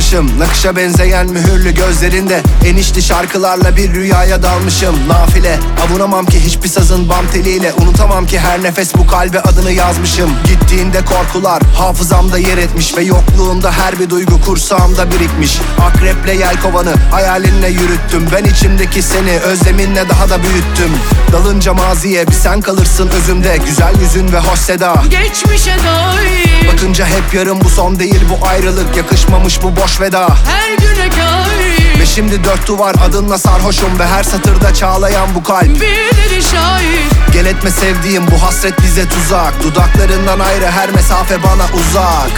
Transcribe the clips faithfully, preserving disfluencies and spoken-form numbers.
kalmışım. Nakışa benzeyen mühürlü gözlerinde enişli şarkılarla bir rüyaya dalmışım. Nafile avunamam ki hiçbir sazın bam teliyle. Unutamam ki her nefes bu kalbe adını yazmışım. Gittiğinde korkular hafızamda yer etmiş ve yokluğunda her bir duygu kursağımda birikmiş. Akreple yelkovanı hayalinle yürüttüm. Ben içimdeki seni özleminle daha da büyüttüm. Dalınca maziye bir sen kalırsın özümde. Güzel yüzün ve hoş seda geçmişe dair. Bakınca hep yarım, bu son değil bu ayrılık. Yakışmamış bu boş veda, her güne kair. ve şimdi dört duvar adınla sarhoşum. Ve her satırda çağlayan bu kalp Bir deli şair. gel etme sevdiğim, bu hasret bize tuzak. Dudaklarından ayrı her mesafe bana uzak.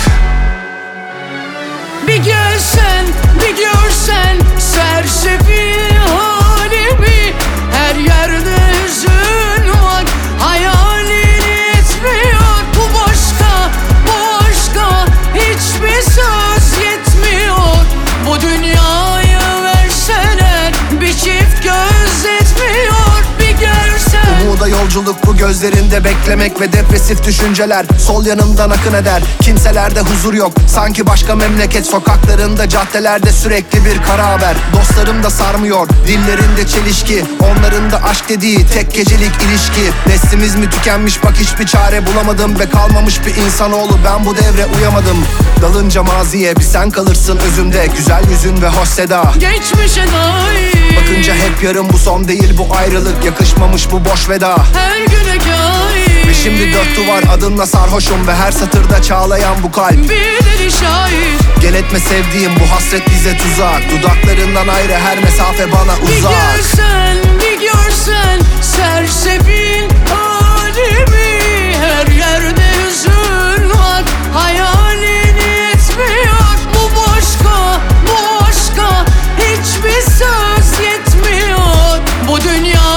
Bir gelsen, bir görsen sersefil halimi. Her yerde hüzün var, hayalini etmiyor. Bu başka, bu aşka hiçbir söz yetmiyor. Bu dünyayı verseler bir çift göz etmiyor. Bir görsen. Umuda yolculuk bu gözlerinde beklemek ve depresif düşünceler sol yanımdan akın eder. Kimselerde huzur yok, sanki başka memleket sokaklarında, caddelerde sürekli bir kara haber. Dostlarım da sarmıyor, dillerinde çelişki, onların da aşk dediği tek gecelik ilişki. Neslimiz mi tükenmiş, bak hiçbir çare bulamadım ve kalmamış bir insanoğlu, ben bu devre uyamadım. Dalınca maziye bir sen kalırsın özümde. Güzel yüzün ve hoş seda Geçmişe dair. bakınca hep yarım, bu son değil bu ayrılık. Yakışmamış bu boş veda, her güne kair. ve şimdi dört duvar adınla sarhoşum. Ve her satırda çağlayan bu kalp Bir deli şair. gel etme sevdiğim, bu hasret bize tuzak. Dudaklarından ayrı her mesafe bana Bir uzak. görsen, bir görsen sersefil halimi. Her yerde hüzün var, hayalini etmiyor. Bu başka, bu aşka hiçbir söz yetmiyor. Bu dünya